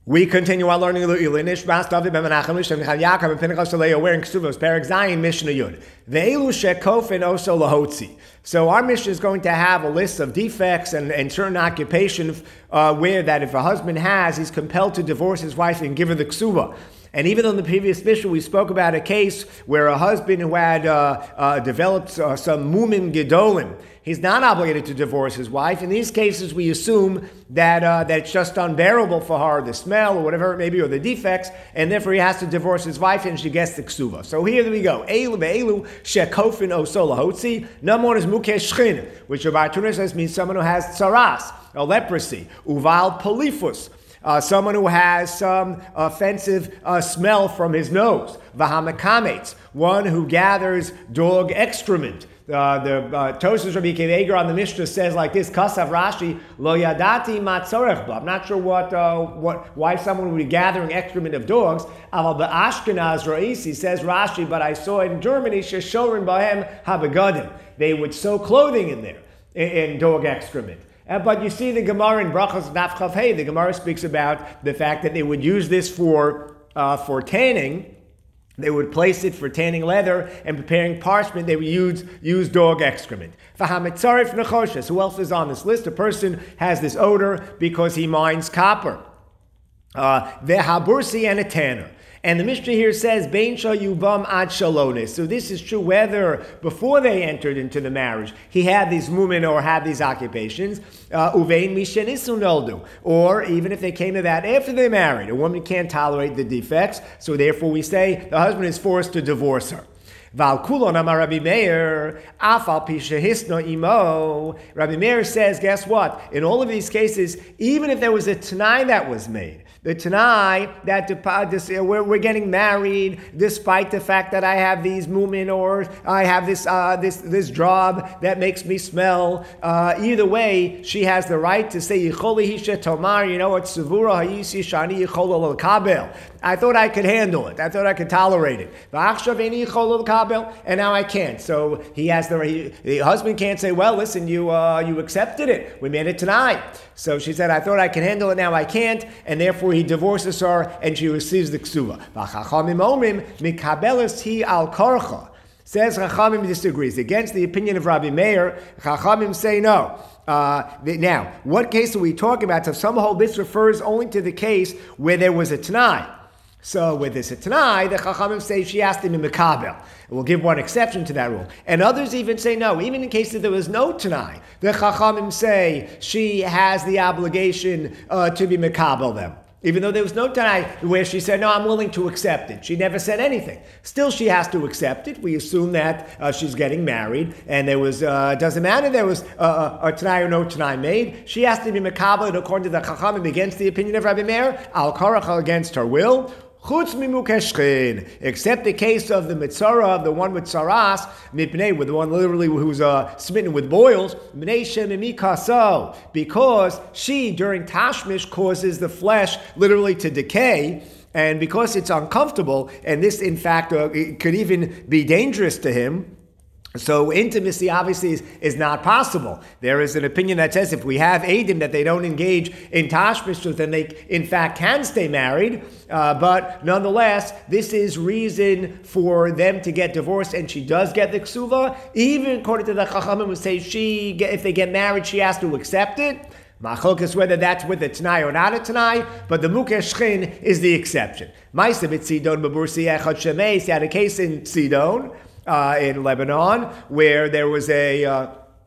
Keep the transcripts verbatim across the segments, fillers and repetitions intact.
We continue our learning of the Ilinish, Bas David Ben Menachem, Shem Chav Yaakov, and Pinchas Leah wearing Ksuvos, Perek Zayin, Mishnah Yud. Ve'elu shekofen oso lahotzi. So our Mishnah is going to have a list of defects and, and certain occupations uh, where that if a husband has, he's compelled to divorce his wife and give her the Ksuva. And even in the previous Mishnah, we spoke about a case where a husband who had uh, uh, developed uh, some mumim gedolim, he's not obligated to divorce his wife. In these cases, we assume that uh, that it's just unbearable for her, the smell or whatever it may be, or the defects, and therefore he has to divorce his wife, and she gets the ksuva. So here we go. Eilu be'elu shekofin oso lahotzi. Number one is mukesh shchin, which Rabbi Tuner says means someone who has tsaras, a leprosy, uval polyphus. Uh, someone who has some offensive uh, smell from his nose. Vahamakametz, one who gathers dog excrement. Uh, the uh, Tosfos Rabbi Akiva on the Mishnah says like this: Kasav Rashi lo yadati matzorech ba. I'm not sure what uh, what why someone would be gathering excrement of dogs. Aval be'Ashkenaz Ra'isi says Rashi, but I saw in Germany sheshorin bahem habegadim. They would sew clothing in there in, in dog excrement. Uh, but you see the Gemara in Brachos Daf Chav Hey, the Gemara speaks about the fact that they would use this for uh, for tanning. They would place it for tanning leather and preparing parchment. They would use, use dog excrement. Fahametzarif nechoshes. Who else is on this list? A person has this odor because he mines copper. Uh, Vehabursi and a tanner. And the Mishnah here says, Bein shal yuvam ad shalonis. So this is true whether before they entered into the marriage, he had these mumin or had these occupations, uvein mishenisu noldu. Or even if they came to that after they married, a woman can't tolerate the defects, so therefore we say the husband is forced to divorce her. Val kulon amar Rabbi Meir, afal pisha hisno imo. Rabbi Meir says, guess what? In all of these cases, even if there was a t'nai that was made, the Tanai that this, uh, we're, we're getting married despite the fact that I have these mumin or I have this uh, this this job that makes me smell. Uh, either way, she has the right to say Yicholi Hisha Tomar. You know what? Savura Hayisi Shani Yichol Kabel. I thought I could handle it. I thought I could tolerate it. And now I can't. So he has the he, the husband can't say, well, listen, you uh, you accepted it. We made it tonight. So she said, I thought I could handle it. Now I can't, and therefore he divorces her, and she receives the ksuva. Says Chachamim disagrees. Against the opinion of Rabbi Meir, Chachamim say no. Uh, now, what case are we talking about? So some hold this refers only to the case where there was a t'nai. So with this a t'nai, the Chachamim say she asked him in Mekabel. We'll give one exception to that rule. And others even say no, even in case that there was no t'nai, the Chachamim say she has the obligation uh, to be Mekabel them. Even though there was no t'nai where she said, no, I'm willing to accept it. She never said anything. Still, she has to accept it. We assume that uh, she's getting married, and there was, uh, doesn't matter there was uh, a t'nai or no t'nai made. She has to be mekabel according to the Chachamim against the opinion of Rabbi Meir, al karacha against her will. Chutz mimukeshchin, except the case of the mitzara, of the one with saras, mipnei, with the one literally who's uh, smitten with boils, mipnei shemimikaso, because she during tashmish causes the flesh literally to decay, and because it's uncomfortable, and this in fact uh, it could even be dangerous to him. So intimacy obviously is, is not possible. There is an opinion that says if we have Eidim that they don't engage in tashmish, then they in fact can stay married. Uh, but nonetheless, this is reason for them to get divorced, and she does get the ksuva. Even according to the Chachamim who say she, if they get married, she has to accept it. Machlokes whether that's with a t'nai or not a t'nai, but the mukesh shchin is the exception. Ma'aseh b'tzidon b'bursi echad shemeis. He had a case in Tzidon. Uh, in Lebanon, where there was a uh,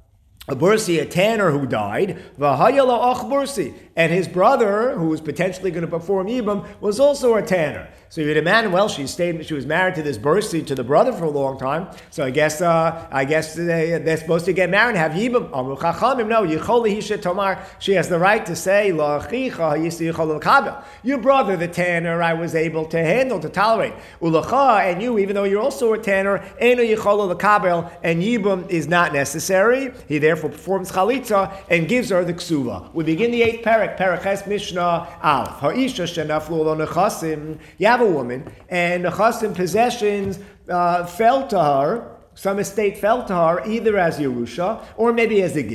a bursi, a tanner who died, v'hayala ach bursi, and his brother, who was potentially going to perform yibum, was also a tanner. So you'd imagine, well, she stayed, she was married to this bursi, to the brother for a long time. So I guess, uh, I guess they, they're supposed to get married and have yibum. Amru chachamim, no, yicholi hisha tomar. She has the right to say, la'achicha yisi yichol l'kabel. Your brother, the tanner, I was able to handle, to tolerate. Ulacha, and you, even though you're also a tanner, eno yichol l'kabel, and yibum is not necessary. He therefore performs chalitza and gives her the ksuva. We begin the eighth parak, parak ches mishnah aleph. Ha'isha shenaflu lo nechasim. You have a woman, and nechasim possessions uh, fell to her, some estate fell to her, either as Yerusha, or maybe as a gift.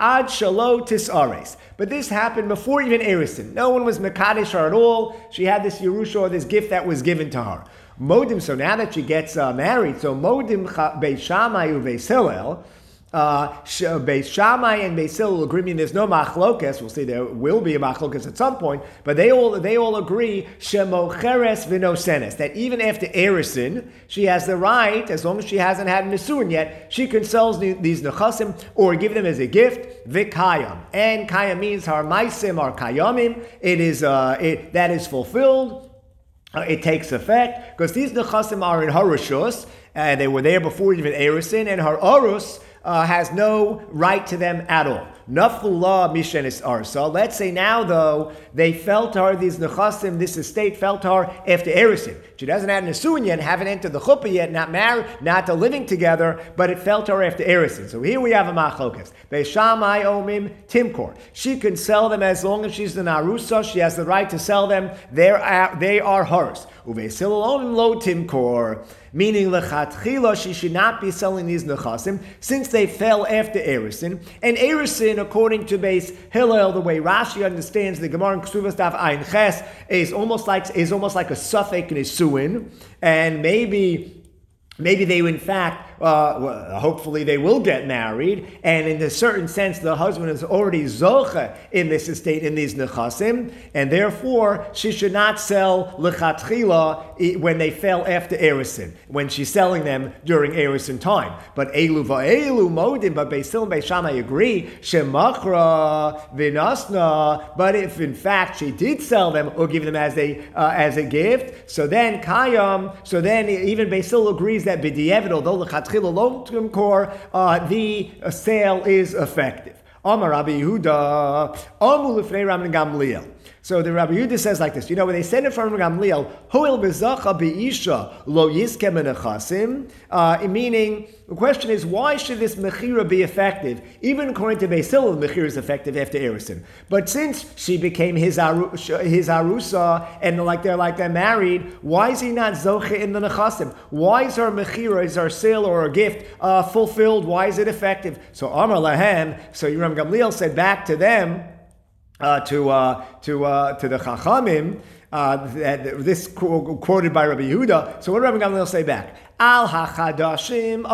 ad shalo tisares. But this happened before even Erisin. No one was mekadesh her at all. She had this Yerusha, or this gift that was given to her. Modim, so now that she gets uh, married, so Modim Beis Shammai uVeis Hillel, Uh, Beis Shammai and Beis Hillel agree. There's no machlokas. We'll see there will be a machlokas at some point, but they all they all agree shemocheres v'nosenes, that even after erisin, she has the right, as long as she hasn't had nisuin yet, she can sell these nechasim or give them as a gift. V'kayam, and kayam means har maisim are kayamim. It is uh, it that is fulfilled. Uh, it takes effect because these nechasim are in harushus, and they were there before even erisin, and har arus Uh, has no right to them at all. Naflula mishenis arsa. Let's say now, though, they fell to her, these nechasim, this estate fell to her after erisin. She doesn't have nisuin yet, haven't entered the chuppah yet, not married, not living together, but it fell to her after erisin. So here we have a machlokas. Beis Shammai omim timkor. She can sell them as long as she's an arusa. She has the right to sell them. They're, they are hers. Uveis Hillel omim lo timkor. Meaning lechatchila, she should not be selling these nechasim since they fell after erisin. And erisin, according to Beis Hillel, the way Rashi understands the Gemara in Ksuvas Daf Ayin Ches, is almost like is almost like a suffix nisuin, and maybe. Maybe they, in fact, uh, well, hopefully they will get married, and in a certain sense, the husband is already zocha in this estate, in these nechasim, and therefore she should not sell lechatchila when they fell after erisin, when she's selling them during erisin time. But elu va'elu modim, but Beis Hillel and Beis Shammai agree shemachra vinasna. But if in fact she did sell them or give them as a uh, as a gift, so then kayam, so then even Beis Hillel agrees that b'di'evid, although l'chatchila lo timkor, uh, the uh, sale is effective. Amar Rabbi Yehuda, Amu l'fnei Rabban Gamliel. So the Rabbi Yehuda says like this, you know, when they said in front of Gamliel, Hoil bezacha be'isha lo yizke menechasim, uh, meaning, the question is, why should this mechira be effective? Even according to Beis Hillel, the mechira is effective after erisin. But since she became his, aru, his arusa, and like they're like they're married, why is he not zoche in the nechasim? Why is her mechira, is her sale or a gift uh, fulfilled? Why is it effective? So Amar lahem, so Yeram Gamliel said back to them, Uh, to uh, to uh, to the Chachamim, uh, that, this qu- quoted by Rabbi Yehuda. So what did Rabbi Gamliel say back? Al hachadashim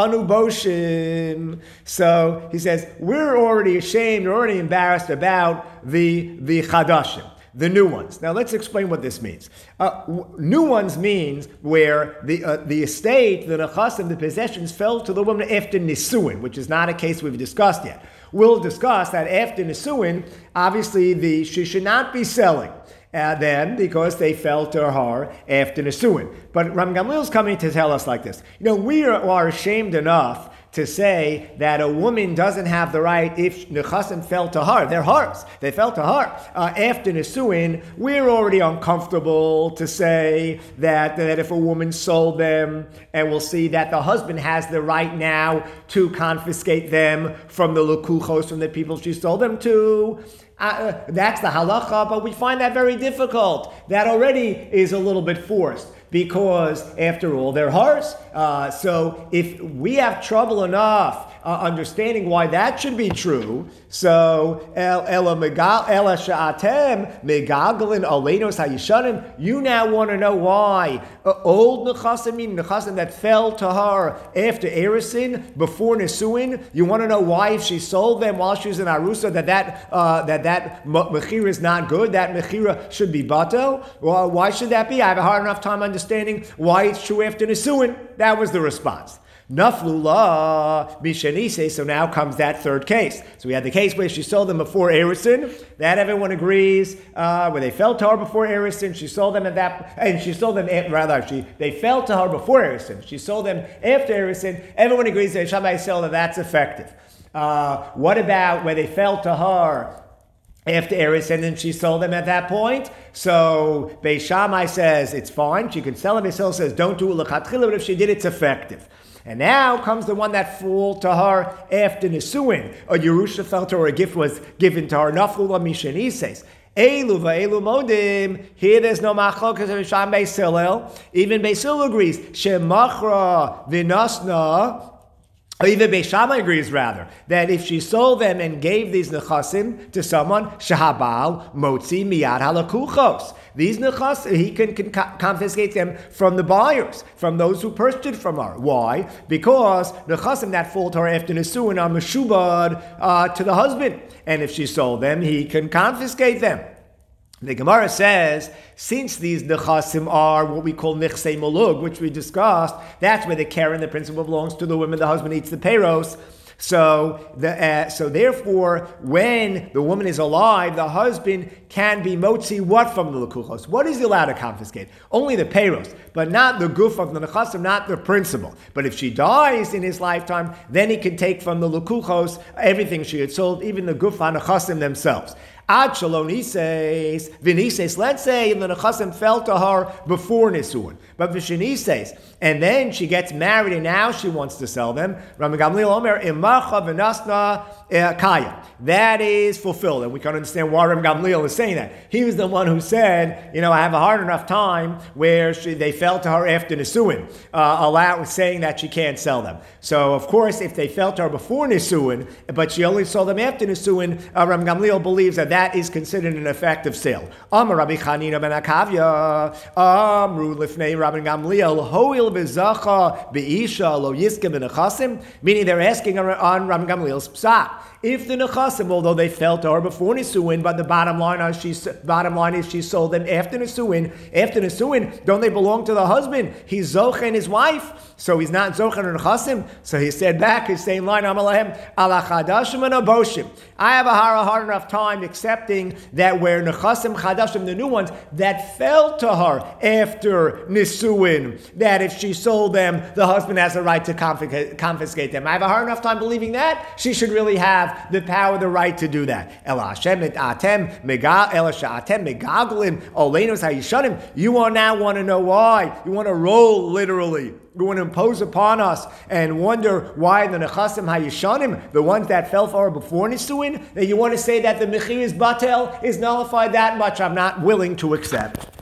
anuboshim. So he says we're already ashamed, we're already embarrassed about the the chadashim, the new ones. Now let's explain what this means. Uh, w- new ones means where the uh, the estate, the nechasim, the possessions fell to the woman after nisuin, which is not a case we've discussed yet. We'll discuss that after nisuin, obviously the she should not be selling uh, them because they fell to her after nisuin. But Ram Gamliel is coming to tell us like this. You know, we are, are ashamed enough to say that a woman doesn't have the right if nechasim fell to her. They're hers. They fell to her. Uh, after nisuin, we're already uncomfortable to say that, that if a woman sold them, and we'll see that the husband has the right now to confiscate them from the lukuchos, from the people she sold them to. Uh, that's the halacha, but we find that very difficult. That already is a little bit forced, because after all, they're hers. Uh, so if we have trouble enough uh, understanding why that should be true, so ela sha'atem megagalin aleinos hayishanim, you now want to know why uh, old nechasim, meaning nechasim that fell to her after erisin, before nisuin, you want to know why if she sold them while she was in arusa, that that uh, that that mechira is not good, that mechira should be batel. Well, why should that be? I have a hard enough time understanding why it's true after nisuin. That was the response. Naflula mishenise. So now comes that third case. So we had the case where she sold them before erisin. That everyone agrees. Uh, where they fell to her before erisin, she sold them at that, and she sold them at, rather she they fell to her before erisin. She sold them after erisin. Everyone agrees that Shammai sell that that's effective. Uh, what about where they fell to her after Eris, and then she sold them at that point? So Beis Shammai says it's fine, she can sell them. Beis Hillel says don't do it l'chatchila, but if she did, it's effective. And now comes the one that fell to her after nisuin. A Yerusha fell to her, a gift was given to her. Naflula mishenises. Elu va'elu modim. Here there's no machlokas of Sham Beis Hillel. Even Beis Hillel agrees. Shemachra vinasna. Even Beis Shammai agrees, rather, that if she sold them and gave these nechasim to someone, shahabal motzi miyad halakuchos. These nechasim, he can, can confiscate them from the buyers, from those who purchased it from her. Why? Because nechasim that fall to her after nesuin are meshubad uh, to the husband, and if she sold them, he can confiscate them. The Gemara says, since these nechasim are what we call nichsei mulug, which we discussed, that's where the keren, the principle, belongs to the woman, the husband eats the peiros. So, the, uh, so therefore, when the woman is alive, the husband can be motzi what from the lekuchos? What is he allowed to confiscate? Only the peiros, but not the guf of the nechasim, not the principle. But if she dies in his lifetime, then he can take from the lekuchos everything she had sold, even the guf nechasim themselves. Ad shalom nises, v'nises, let's say the nechasim fell to her before nisuin, but v'shenises, and then she gets married and now she wants to sell them. Rabbi Gamliel Omer, imacha v'nasna kaya. That is fulfilled, and we can understand why Rabbi Gamliel is saying that. He was the one who said, you know, I have a hard enough time where she, they fell to her after nisuin, uh, allow, saying that she can't sell them. So, of course, if they fell to her before nisuin, but she only sold them after nisuin, uh, Rabbi Gamliel believes that that is considered an effective sale. Amar Rabbi Chanina ben Akavya, Amru lifnei Rabbi Gamliel, Hoil v'zacha be'isha lo yiske b'nechasim, meaning they're asking on Rabbi Gamliel's psak. If the nechasim, although they fell to her before nisuin, but the bottom line is she bottom line is she sold them after nisuin. After nisuin, don't they belong to the husband? He's zoch and his wife, so he's not zoch and nechasim. So he said back his same line, Amalahem ala chadashim and aboshim. I have a hard, hard enough time accepting that where nechasim chadashim, the new ones that fell to her after nisuin, that if she sold them, the husband has a right to confiscate, confiscate them. I have a hard enough time believing that she should really have the power, the right to do that. You are now want to know why. You want to roll literally. You want to impose upon us and wonder why the nechasim hayishanim, the ones that fell for her before nisuin, that you want to say that the mechir is batel, is nullified. That much I'm not willing to accept.